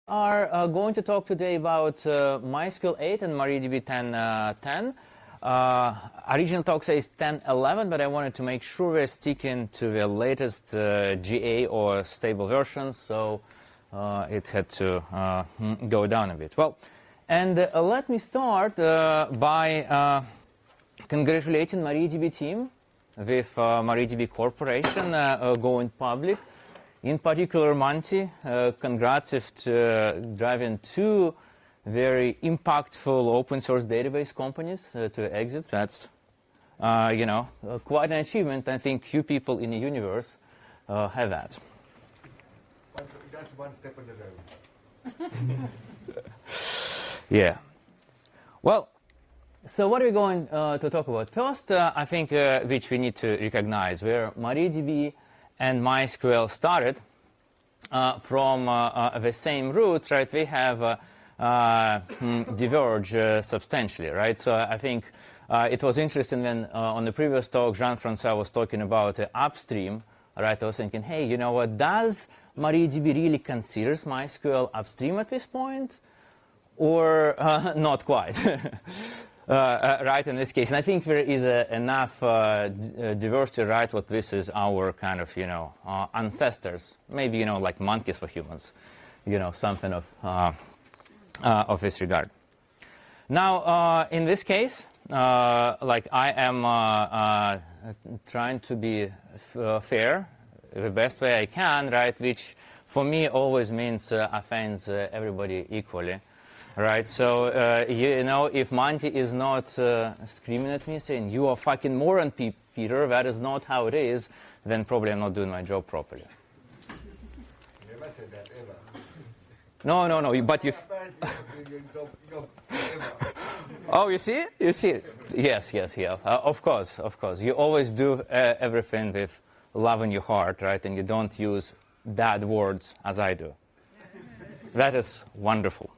Are going to talk today about MySQL 8 and MariaDB 10.10. Original talk says 10.11, but I wanted to make sure we're sticking to the latest GA or stable version, so it had to go down a bit. Well, and let me start by congratulating MariaDB team with MariaDB Corporation going public. In particular, Monty, congrats with driving two very impactful open source database companies to exit. That's, quite an achievement. I think few people in the universe have that. Just one step on the road. Yeah. Well, so what are we going to talk about? First, I think which we need to recognize, where MariaDB and MySQL started from the same roots, right? We have diverged substantially, right? So I think it was interesting when on the previous talk, Jean-Francois was talking about the upstream, right? I was thinking, hey, you know what, does MariaDB really considers MySQL upstream at this point? Or not quite? Right, in this case. And I think there is enough diversity, right, what this is our kind of, ancestors. Maybe, like monkeys for humans, something of this regard. Now, in this case, like I am trying to be fair the best way I can, right, which for me always means offends everybody equally. Right, so, if Monty is not screaming at me saying, you are fucking moron, Peter, that is not how it is, then probably I'm not doing my job properly. Never said that, ever. No, but you... Oh, you see? You see? Yes. Of course. You always do everything with love in your heart, right, and you don't use bad words as I do. That is wonderful.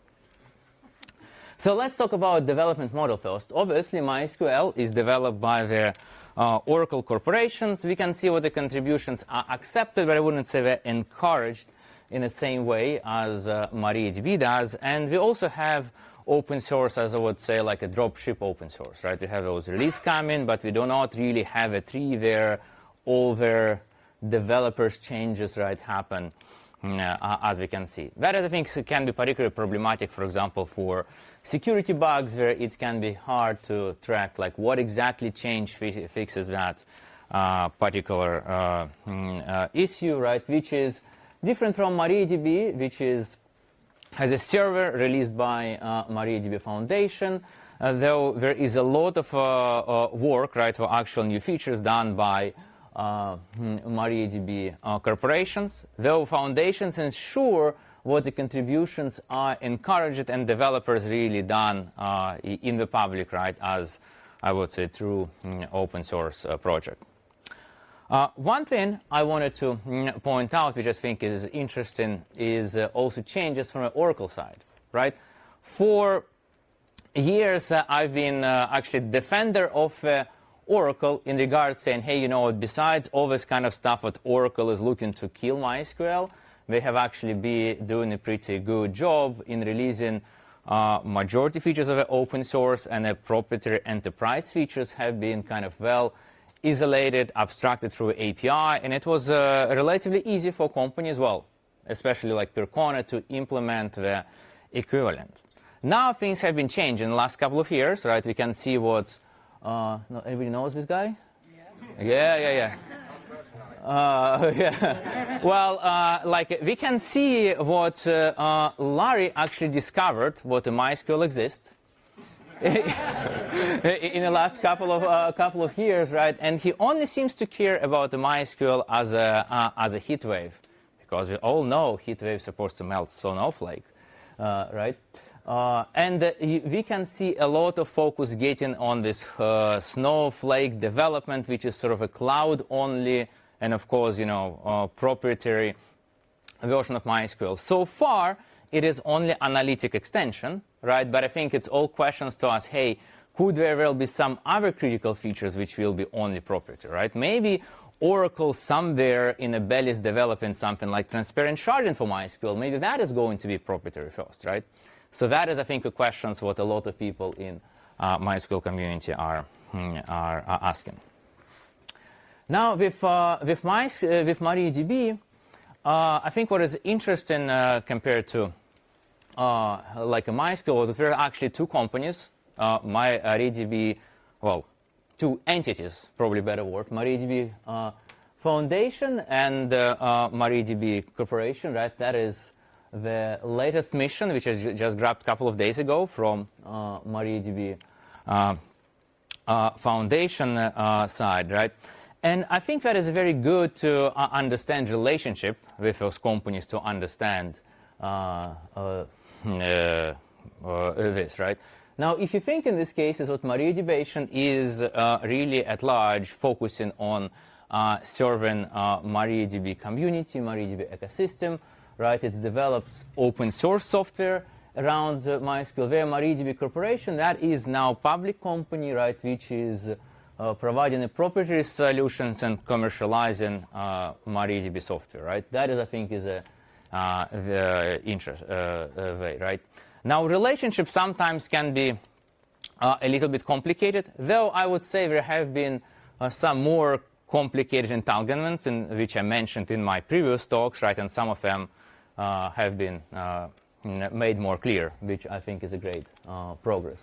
So let's talk about development model first. Obviously, MySQL is developed by the Oracle corporations. We can see what the contributions are accepted, but I wouldn't say they're encouraged in the same way as MariaDB does. And we also have open source, as I would say, like a dropship open source, right? We have those release coming, but we do not really have a tree where all their developers' changes, right, happen. As we can see. That, I think, can be particularly problematic, for example, for security bugs, where it can be hard to track, like, what exactly change fixes that particular issue, right, which is different from MariaDB, which has a server released by MariaDB Foundation, though there is a lot of work, right, for actual new features done by MariaDB corporations, though foundations ensure what the contributions are encouraged and developers really done in the public, right, as I would say true open source project. One thing I wanted to point out, which I think is interesting, is also changes from the Oracle side, right? For years, I've been actually defender of Oracle in regards saying, hey, besides all this kind of stuff what Oracle is looking to kill MySQL, they have actually been doing a pretty good job in releasing majority features of the open source, and the proprietary enterprise features have been kind of well isolated, abstracted through API, and it was relatively easy for companies, well, especially like Percona, to implement the equivalent. Now things have been changed in the last couple of years, right? We can see what everybody knows this guy? Yeah. Yeah. Well, like we can see what Larry actually discovered, what the MySQL exists in the last couple of years, right? And he only seems to care about the MySQL as a heat wave, because we all know heat wave is supposed to melt Snowflake, right? And we can see a lot of focus getting on this Snowflake development, which is sort of a cloud-only and, of course, proprietary version of MySQL. So far, it is only analytic extension, right? But I think it's all questions to us, hey, could there well be some other critical features which will be only proprietary, right? Maybe Oracle somewhere in a Bell is developing something like transparent sharding for MySQL, maybe that is going to be proprietary first, right? So that is, I think, a question what a lot of people in MySQL community are asking. Now, with MariaDB, I think what is interesting compared to like a MySQL, that there are actually two companies, MariaDB, well, two entities, probably better word, MariaDB Foundation and MariaDB Corporation, right? That is the latest mission, which I just grabbed a couple of days ago from MariaDB Foundation side, right? And I think that is very good to understand relationship with those companies to understand this, right? Now, if you think in this case is what MariaDB is really at large focusing on serving MariaDB community, MariaDB ecosystem, right? It develops open source software around MySQL. Where MariaDB Corporation, that is now public company, right? Which is providing the proprietary solutions and commercializing MariaDB software, right? That is, I think, is a the interest way, right? Now, relationships sometimes can be a little bit complicated, though I would say there have been some more complicated entanglements, in which I mentioned in my previous talks, right? And some of them have been made more clear, which I think is a great progress.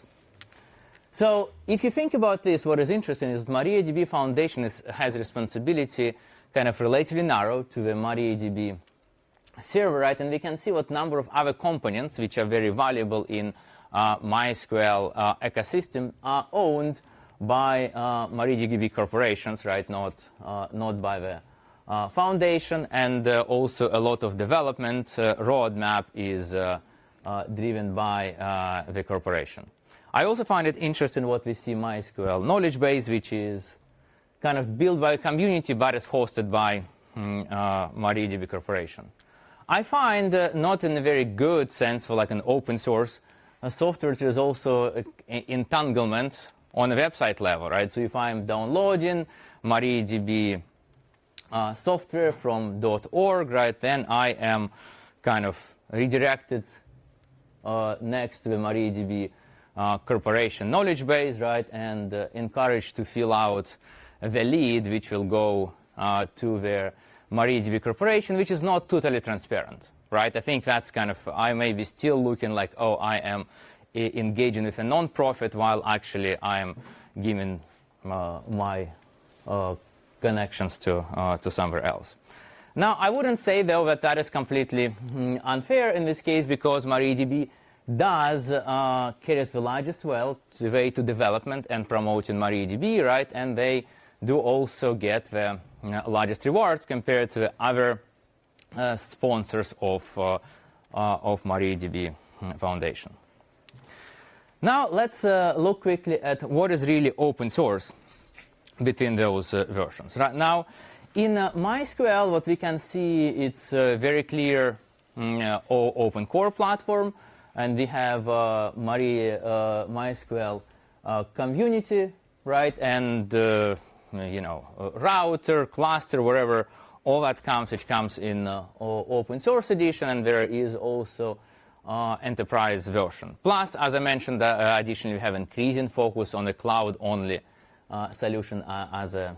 So if you think about this, what is interesting is that MariaDB Foundation has responsibility kind of relatively narrow to the MariaDB server, right? And we can see what number of other components which are very valuable in MySQL ecosystem are owned by MariaDB corporations, right? Not by the foundation, and also a lot of development roadmap is driven by the corporation. I also find it interesting what we see MySQL knowledge base, which is kind of built by a community but is hosted by MariaDB corporation. I find not in a very good sense for like an open source software, there is also entanglement on a website level, right? So if I'm downloading MariaDB software from .org, right, then I am kind of redirected next to the MariaDB corporation knowledge base, right, and encouraged to fill out the lead, which will go to their MariaDB corporation, which is not totally transparent, right? I think that's kind of, I may be still looking like, oh, I am engaging with a non-profit, while actually I am giving my connections to somewhere else. Now, I wouldn't say, though, that that is completely unfair in this case, because MariaDB does carries the largest way to development and promoting MariaDB, right? And they do also get the largest rewards compared to the other sponsors of MariaDB Foundation. Now let's look quickly at what is really open source between those versions. Right now, in MySQL, what we can see, it's a very clear open core platform, and we have MySQL community, right? And router, cluster, whatever, all that comes, which comes in open source edition, and there is also enterprise version. Plus, as I mentioned, additionally, we have increasing focus on the cloud-only solution as a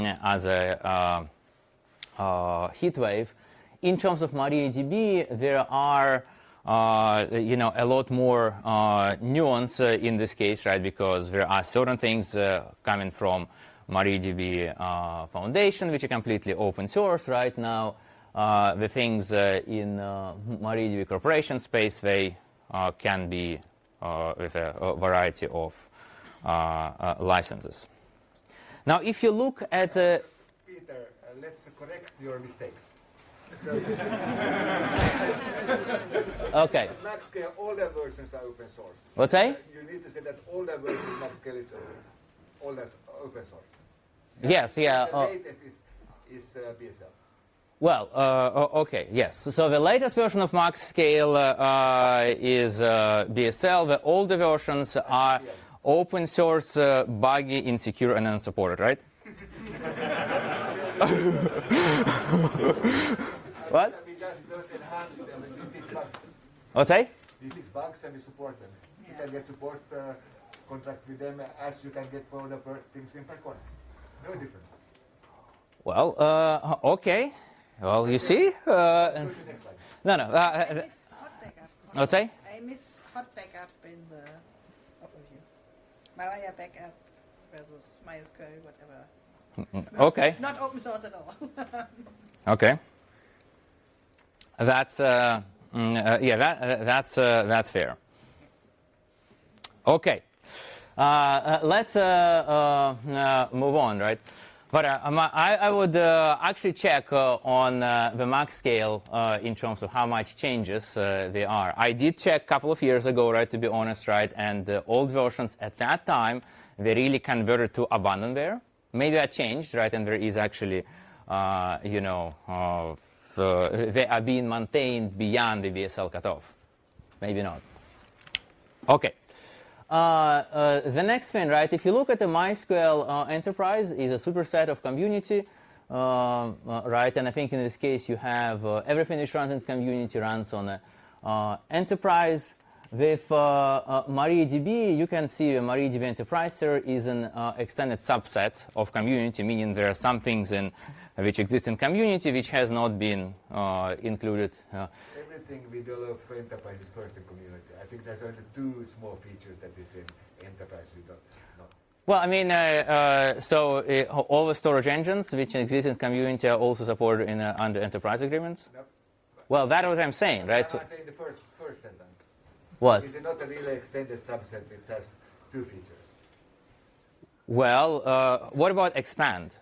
heat wave. In terms of MariaDB, there are a lot more nuance in this case, right? Because there are certain things coming from MariaDB Foundation, which are completely open source right now. The things in MariaDB Corporation space, they can be with a variety of licenses. Now, if you look at Peter, let's correct your mistakes. So okay. At MaxScale, all their versions are open source. What's that? You need to say that all their versions of MaxScale is all that's open source. Yes, yeah. The latest is BSL. Well, okay, yes. So the latest version of MaxScale is BSL. The older versions are open source, buggy, insecure, and unsupported, right? What? We just don't enhance them, we fix bugs. What's that? We fix bugs and we support them. You can get support contract with them as you can get for other things in Percona. No difference. Well, okay. Well, you see? Go to the next slide. No, no. I miss hot backup. What's that? I miss hot backup in the overview. Maria backup versus MySQL, whatever. Okay. Not open source at all. Okay. That's that's fair. Okay. Let's move on, right? But I would actually check on the max scale in terms of how much changes there are. I did check a couple of years ago, right, to be honest, right, and the old versions at that time, they really converted to abandonware. Maybe that changed, right, and there is actually, they are being maintained beyond the VSL cutoff. Maybe not. Okay. The next thing, right, if you look at the MySQL Enterprise, is a superset of community, right, and I think in this case you have everything which runs in community runs on Enterprise. With MariaDB, you can see MariaDB Enterprise is an extended subset of community, meaning there are some things which exist in community which has not been included. Everything we develop for enterprise is first in community. I think there's only 2 small features that is in enterprise we don't. Not. Well, I mean, all the storage engines which exist in community are also supported in under enterprise agreements. Nope. Well, that's what I'm saying, right? I'm saying the first sentence. What? Is it not a really extended subset? It has 2 features. Well, what about expand?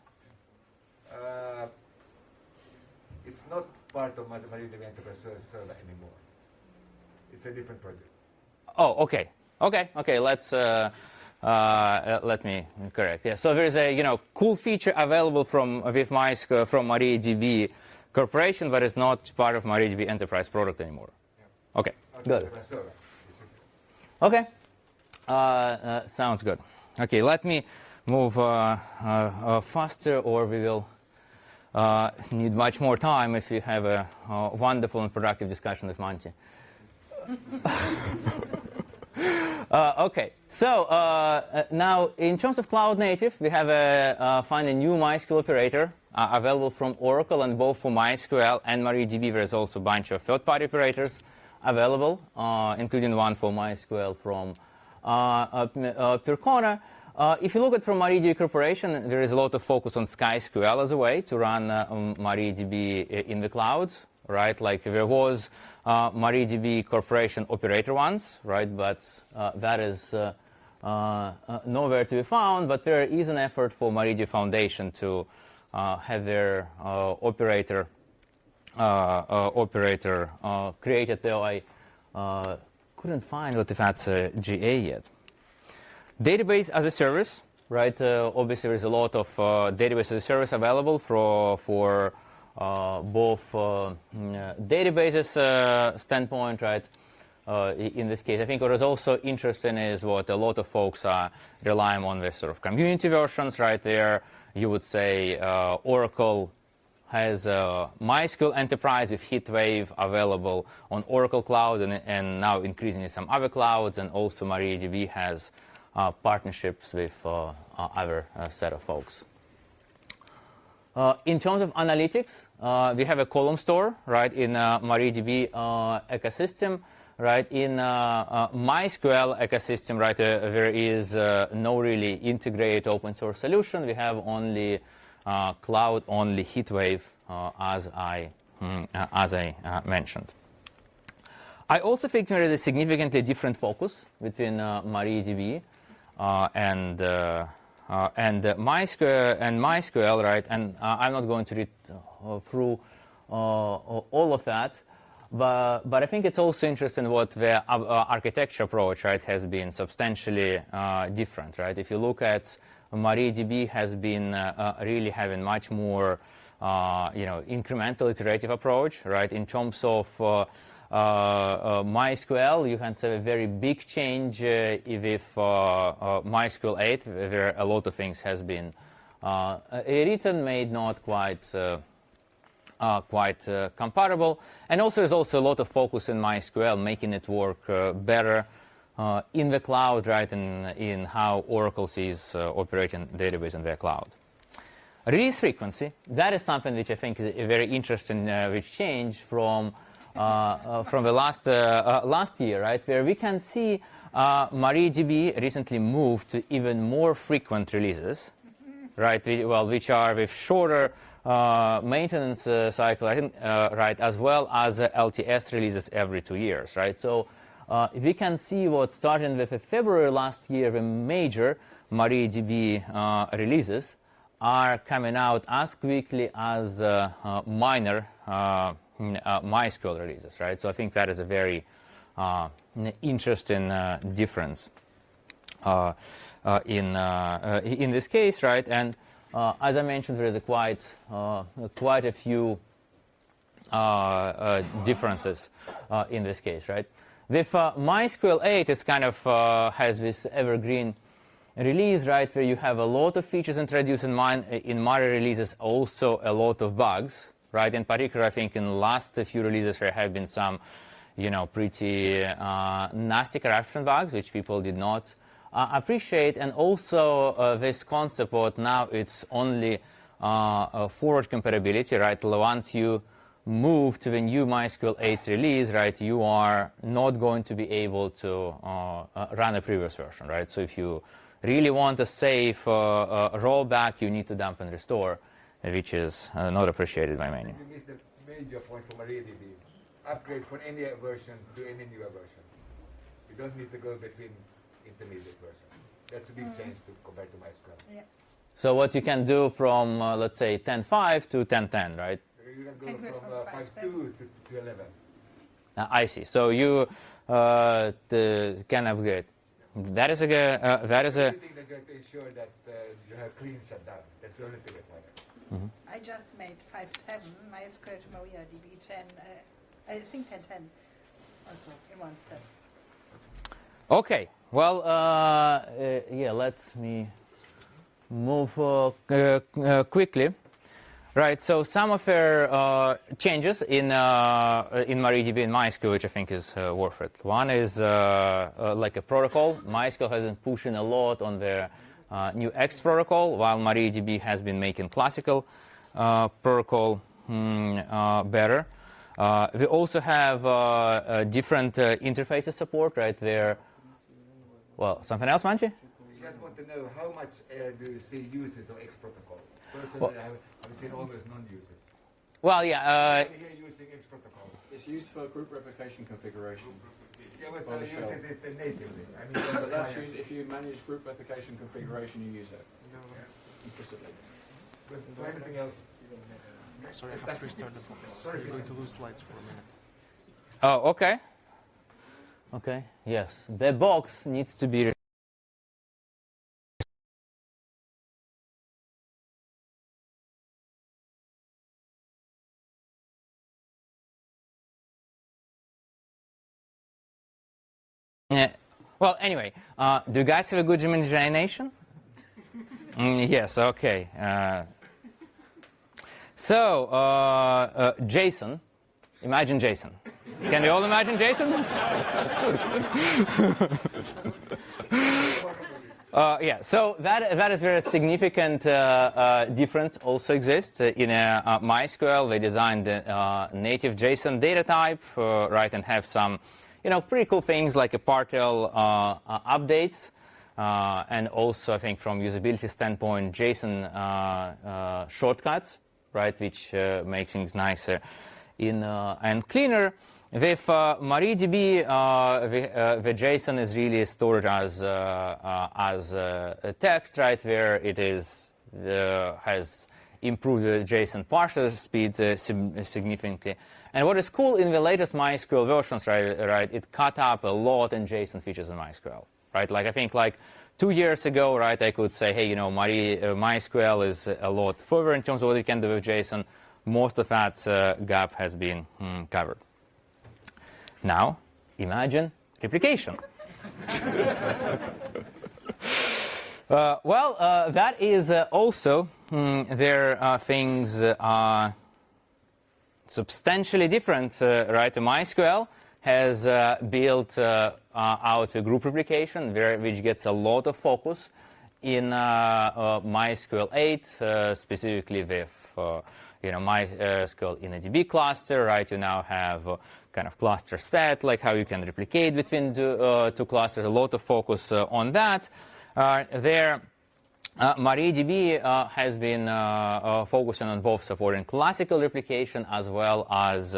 It's not part of MariaDB Enterprise Server anymore. It's a different project. Oh, okay. Let's let me correct. Yeah. So there's a cool feature available with MySQL from MariaDB Corporation, but it's not part of MariaDB Enterprise product anymore. Yeah. Okay. Good. Okay. Sounds good. Okay. Let me move faster, or we will need much more time if you have a wonderful and productive discussion with Monty. Okay, so now in terms of cloud native, we have find a new MySQL operator available from Oracle, and both for MySQL and MariaDB there's also a bunch of third-party operators available, including one for MySQL from Percona. If you look at from MariaDB Corporation, there is a lot of focus on SkySQL as a way to run MariaDB in the cloud, right? Like there was MariaDB Corporation operator once, right? But that is nowhere to be found. But there is an effort for MariaDB Foundation to have their operator created, though I couldn't find what if that's GA yet. Database as a service, right? Obviously, there is a lot of database as a service available for both databases standpoint, right? In this case, I think what is also interesting is what a lot of folks are relying on with sort of community versions, right? There, you would say Oracle has MySQL Enterprise with HeatWave available on Oracle Cloud, and now increasingly some other clouds, and also MariaDB has partnerships with other set of folks. In terms of analytics, we have a column store, right, in MariaDB ecosystem, right? In MySQL ecosystem, right, there is no really integrated open source solution. We have only cloud-only HeatWave, as I mentioned. I also think there is a significantly different focus between MariaDB and MySQL, right? And I'm not going to read through all of that, but I think it's also interesting what the architecture approach, right, has been substantially different, right? If you look at MariaDB, has been really having much more, incremental iterative approach, right? In terms of MySQL, you can say a very big change with MySQL 8, where a lot of things has been written, made not quite comparable. And also there's also a lot of focus in MySQL, making it work better in the cloud, right, in how Oracle sees operating database in their cloud. Release frequency, that is something which I think is a very interesting which change from the last year, right, where we can see MariaDB recently moved to even more frequent releases, right, which are with shorter maintenance cycle, I think, right, as well as LTS releases every 2 years, right. So we can see what starting with February last year, the major MariaDB releases are coming out as quickly as minor MySQL releases, right? So I think that is a very interesting difference in this case, right? And as I mentioned, there is quite a few differences in this case, right? With MySQL 8, it's kind of has this evergreen release, right, where you have a lot of features introduced in Mari releases, also a lot of bugs, right? In particular, I think in the last few releases there have been some, pretty nasty corruption bugs, which people did not appreciate. And also this concept of now it's only forward compatibility, right? Once you move to the new MySQL 8 release, right, you are not going to be able to run a previous version, right? So if you really want a safe rollback, you need to dump and restore, which is not appreciated by many. You missed the major point for MariaDB. Upgrade from any version to any newer version. You don't need to go between intermediate versions. That's a big change compared to MySQL. Yeah. So what you can do from, let's say, 10.5 to 10.10, right? You can go from 5.2 to 11. I see. So you can upgrade. That is a Everything that's going to ensure that you have clean shutdown. That's the only thing required. I just made 5.7 MySQL to MariaDB 10. I think 10.10 also in one step. Okay. Well, yeah. Let me move quickly. Right. So some of their changes in MariaDB and MySQL, which I think is worth it. One is like a protocol. MySQL has been pushing a lot on their new X protocol, while MariaDB has been making classical protocol better. We also have different interfaces support, right? There. Well, something else, Manchi? You just want to know how much do you see uses of X protocol? Well, I've seen almost none use it. Well, yeah. Here using X protocol. It's used for group replication configuration. Yeah, but use it natively. I mean, But that's used, if you manage group replication configuration, you use it implicitly. But for everything else, Sorry, I have to restart the box. Sorry. I'm going to lose slides for a minute. Oh, okay. Okay. Yes, the box needs to be. Well, anyway, do you guys have a good imagination? Yes, okay. So, Jason, imagine Jason. Can we all imagine Jason? Yeah, so that is very significant difference also exists in MySQL. They designed the native JSON data type, right, and have some pretty cool things like a partial updates, and also I think from usability standpoint, JSON shortcuts, right, which make things nicer and cleaner. With MariaDB, the JSON is really stored as text, right, where it is has improved the JSON parser speed significantly. And what is cool in the latest MySQL versions, right, it cut up a lot in JSON features in MySQL, right? Like I think 2 years ago, right, I could say, hey, MySQL is a lot further in terms of what it can do with JSON. Most of that gap has been covered. Now, imagine replication. That is also there things are substantially different, right? MySQL has built out a group replication which gets a lot of focus in MySQL 8, specifically with MySQL in a DB cluster, right? You now have kind of cluster set, like how you can replicate between two clusters. A lot of focus on that. MariaDB has been focusing on both supporting classical replication as well as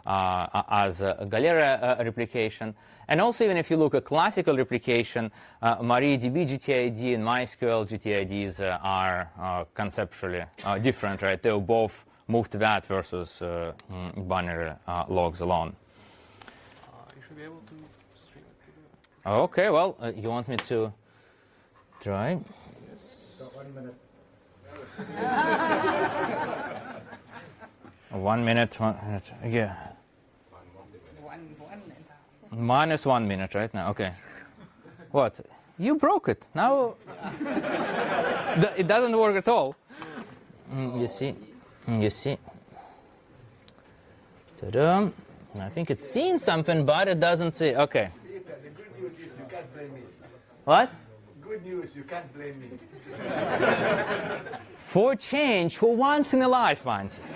Galera replication. And also, even if you look at classical replication, MariaDB GTID and MySQL GTIDs are conceptually different, right? They both move to that versus binary logs alone. You should be able to stream it to the... Okay, well, you want me to try? So 1 minute. 1 minute, 1 minute, yeah. Minus 1 minute right now, okay. What? You broke it. Now it doesn't work at all. You see? Ta-da. I think it's seen something, but it doesn't see. Okay. Peter, the good news is you can't blame me. What? Good news, you can't blame me. For change, for once in a lifetime. Can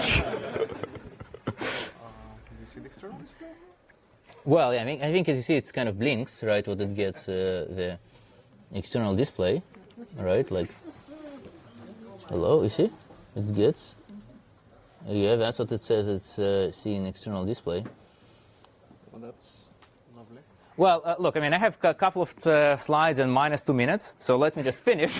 you see the external display? Well, yeah, I think as you see, it's kind of blinks, right? What it gets the external display, right? Like, hello, you see? It gets. Yeah, that's what it says. It's seeing external display. Well, that's lovely. Well, look, I mean, I have a couple of slides in minus 2 minutes, so let me just finish,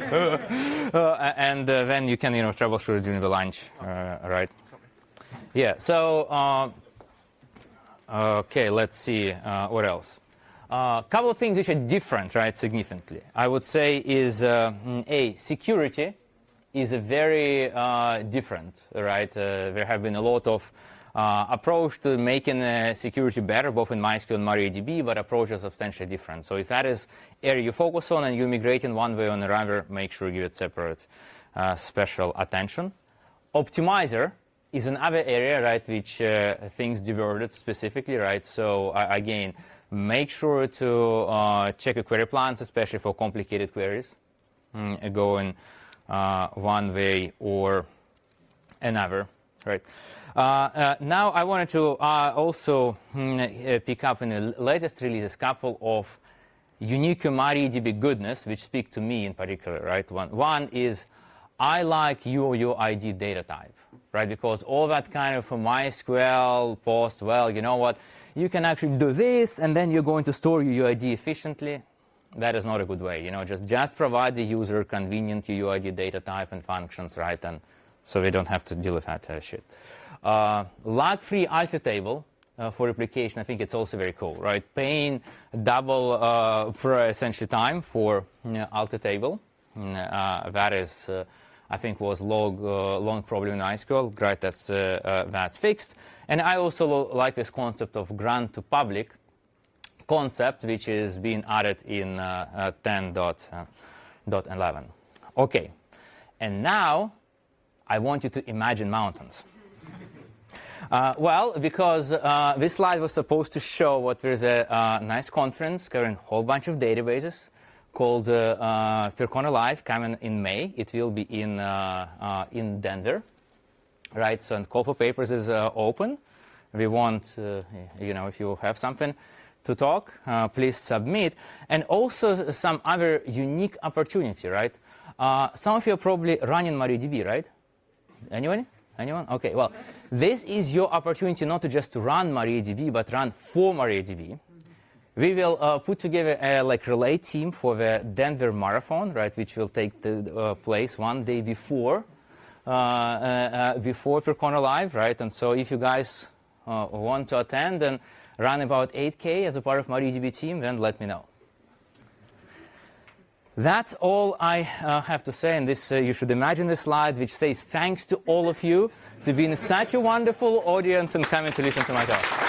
and then you can, troubleshoot during the lunch, right? Sorry. Yeah. So. Okay, let's see what else. A couple of things which are different, right, significantly. I would say is security is a very different, right? There have been a lot of approach to making security better, both in MySQL and MariaDB, but approach is substantially different. So if that is area you focus on and you migrate in one way or another, make sure you give it separate special attention. Optimizer is another area, right, which things diverted specifically, right? So again, make sure to check your query plans, especially for complicated queries, going one way or another, right? Now I wanted to also pick up in the latest releases a couple of unique MariaDB goodness, which speak to me in particular, right? One is I like UID data type. Right, because all that kind of MySQL post, well, you know what, you can actually do this, and then you're going to store your UID efficiently. That is not a good way, just provide the user convenient UID data type and functions, right, and so they don't have to deal with that shit. Log-free alter table for replication, I think it's also very cool, right? Paying double essentially time for alter table, that is. I think was long problem in MySQL. Great, that's fixed. And I also like this concept of grant to public concept, which is being added in 10.11. Okay, and now I want you to imagine mountains. Well, because this slide was supposed to show what there's a nice conference covering a whole bunch of databases called Percona Live, coming in May. It will be in Denver, right? So, and call for papers is open. We want, if you have something to talk, please submit. And also some other unique opportunity, right? Some of you are probably running MariaDB, right? Anyone? Okay. Well, this is your opportunity not just to run MariaDB, but run for MariaDB. We will put together a relay team for the Denver Marathon, right, which will take place one day before Percona Live, right? And so if you guys want to attend and run about 8K as a part of MariaDB team, then let me know. That's all I have to say, and this you should imagine this slide which says thanks to all of you to being such a wonderful audience and coming to listen to my talk.